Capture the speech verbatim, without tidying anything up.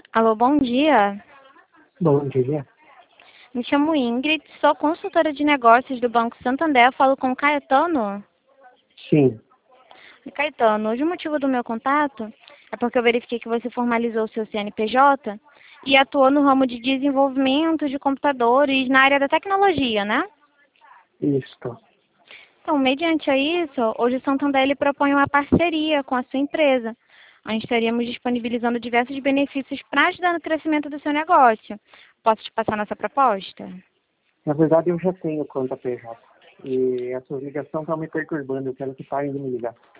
Alô, bom dia. Bom dia. Me chamo Ingrid, sou consultora de negócios do Banco Santander, falo com o Caetano. Sim. Caetano, hoje o motivo do meu contato é porque eu verifiquei que você formalizou o seu C N P J e atuou no ramo de desenvolvimento de computadores na área da tecnologia, né? Isso. Então, mediante a isso, hoje o Santander ele propõe uma parceria com a sua empresa. Onde estaríamos disponibilizando diversos benefícios para ajudar no crescimento do seu negócio. Posso te passar nossa proposta? Na verdade, eu já tenho conta P J. E essa ligação está me perturbando. Eu quero que parem de me ligar.